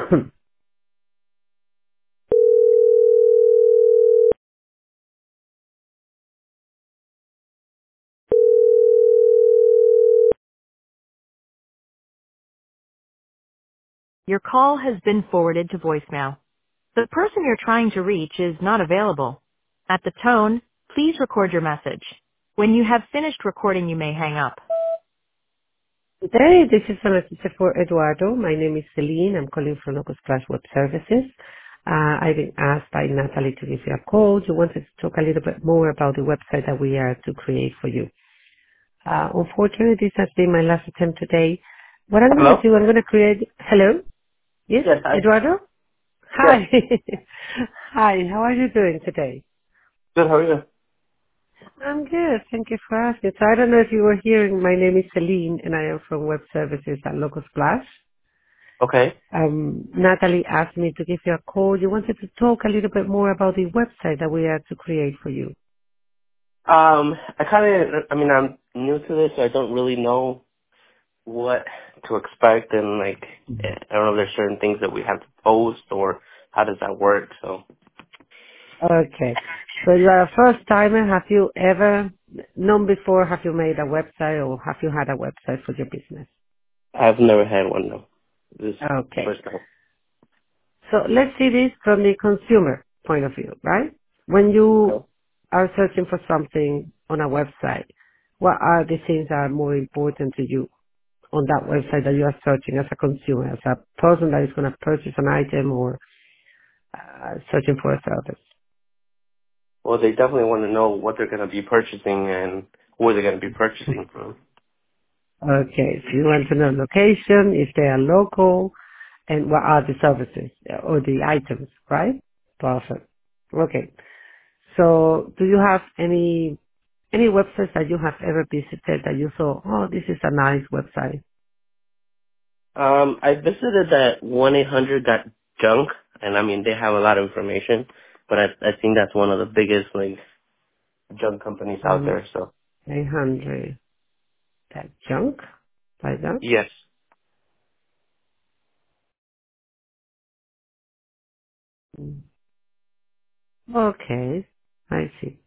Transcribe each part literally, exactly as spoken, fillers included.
Your call has been forwarded to voicemail. The person you're trying to reach is not available. At the tone, please record your message. When you have finished recording, you may hang up. Today, this is a message for Eduardo. My name is Celine. I'm calling from Locus Class Web Services. Uh, I've been asked by Natalie to give you a call. You wanted to talk a little bit more about the website that we are to create for you. Uh, unfortunately, this has been my last attempt today. What I'm going to Hello? do, I'm going to create... Hello? Yes, Yes, hi. Eduardo? Yes. Hi. Hi, how are you doing today? Good, how are you? I'm good. Thank you for asking. So I don't know if you were hearing, my name is Celine, and I am from Web Services at Locus Plus. Okay. Um, Natalie asked me to give you a call. You wanted to talk a little bit more about the website that we are to create for you. Um, I kind of, I mean, I'm new to this, so I don't really know what to expect, and, like, I don't know if there's certain things that we have to post, or how does that work, so. Okay. So you are a first timer. Have you ever known before? Have you made a website or have you had a website for your business? I've never had one, though. This is the Okay. first time. So let's see this from the consumer point of view, right? When you Okay. are searching for something on a website, what are the things that are more important to you on that website that you are searching as a consumer, as a person that is going to purchase an item or uh, searching for a service? Well, they definitely want to know what they're going to be purchasing and who they're going to be purchasing from. Okay, if you want to know location, if they are local, and what are the services uh, or the items, right? Perfect. Okay. So do you have any any websites that you have ever visited that you saw, oh, this is a nice website? Um, I visited that one eight hundred dot junk, and I mean, they have a lot of information, but I, I think that's one of the biggest, like, junk companies out one there, so. eight hundred, that junk, like that? Yes. Mm. Okay, I see.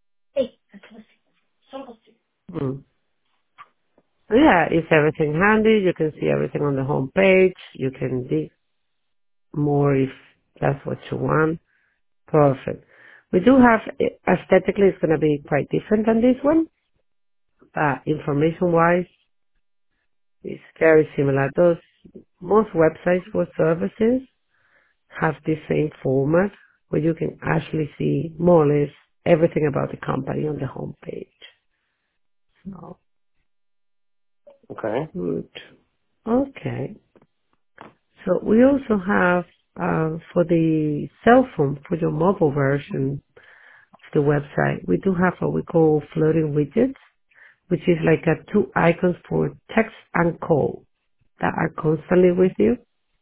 Mm. Yeah, it's everything handy. You can see everything on the home page. You can dig more if that's what you want. Perfect. We do have, aesthetically, it's going to be quite different than this one. Uh, information-wise, it's very similar. Those, most websites for services have the same format where you can actually see more or less everything about the company on the home page. So, Okay. good. Okay. So we also have uh, for the cell phone, for your mobile version of the website, we do have what we call floating widgets, which is like a two icons for text and call that are constantly with you.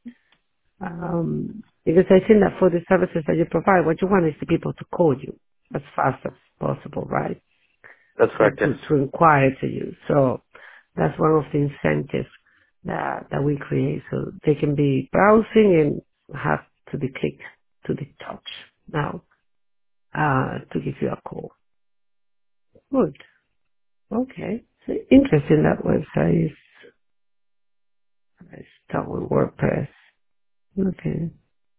Um, because I think that for the services that you provide, what you want is the people to call you as fast as possible, right? That's Or correct, yes. to, to inquire to you. So that's one of the incentives that, that we create. So they can be browsing and have to be click to the touch now, uh, to give you a call. Good. Okay. So interesting that website is, I start with WordPress. Okay.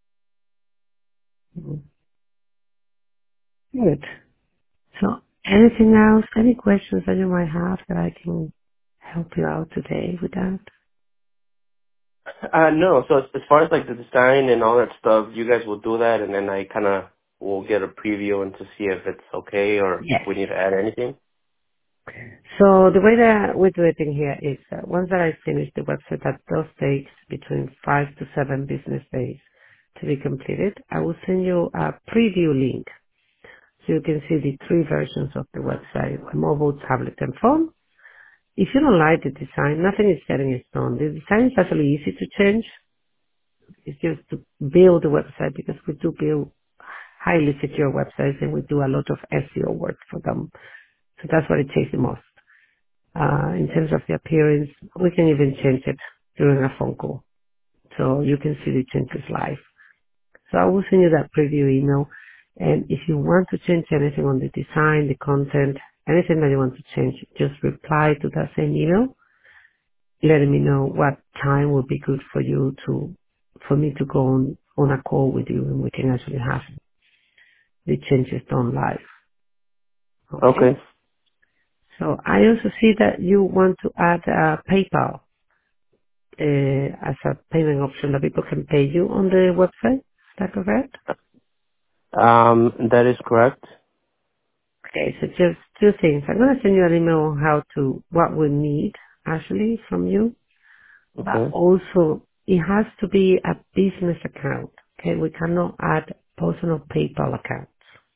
Mm. Good. So anything else, any questions that you might have that I can help you out today with that? Uh, no, so as, as far as, like, the design and all that stuff, you guys will do that, and then I kind of will get a preview and to see if it's okay or if Yes. we need to add anything. So the way that we do it in here is that once that I finish the website, that does take between five to seven business days to be completed. I will send you a preview link so you can see the three versions of the website, mobile, tablet, and phone. If you don't like the design, nothing is set in stone. The design is actually easy to change. It's just to build the website because we do build highly secure websites and we do a lot of S E O work for them. So that's what it takes the most. Uh, in terms of the appearance, we can even change it during a phone call. so you can see the changes live. So I will send you that preview email. And if you want to change anything on the design, the content, anything that you want to change, just reply to that same email, letting me know what time would be good for you to, for me to go on, on a call with you and we can actually have the changes done live. Okay? Okay. So I also see that you want to add uh, PayPal uh, as a payment option that people can pay you on the website. Is that correct? Um, that is correct. Okay, so just two things. I'm going to send you an email on how to, what we need actually from you, but Okay. also it has to be a business account. Okay, we cannot add personal PayPal accounts.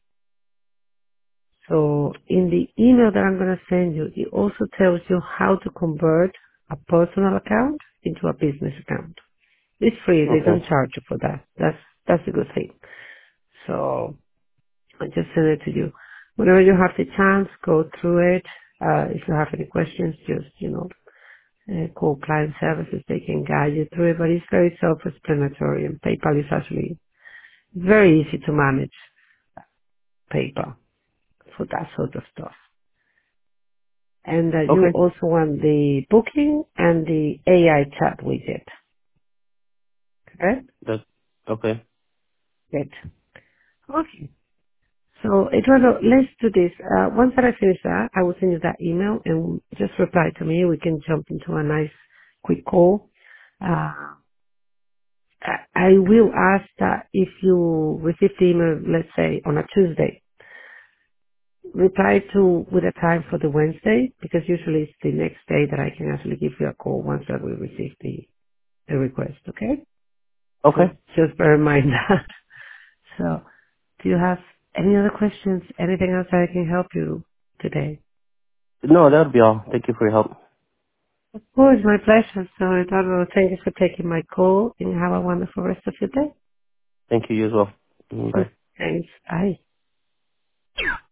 So in the email that I'm going to send you, it also tells you how to convert a personal account into a business account. It's free. They don't Okay. charge you for that. That's, that's a good thing. So I just send it to you. Whenever you have the chance, go through it. Uh, if you have any questions, just, you know, uh, call client services. They can guide you through it, but it's very self-explanatory and PayPal is actually very easy to manage PayPal for that sort of stuff. And uh, you Okay. also want the booking and the A I chat widget, correct? That's okay. Good. Okay. So Eduardo, let's do this. Uh, once that I finish that, I will send you that email and just reply to me. We can jump into a nice quick call. Uh, I I will ask that if you receive the email, let's say on a Tuesday, reply to with a time for the Wednesday because usually it's the next day that I can actually give you a call once that we receive the, the request, okay? So Okay. just bear in mind that. So do you have any other questions? Anything else that I can help you today? No, that would be all. Thank you for your help. Oh, it's my pleasure. So Eduardo, thank you for taking my call and have a wonderful rest of your day. Thank you, you as well. Mm, Bye. Thanks. Bye.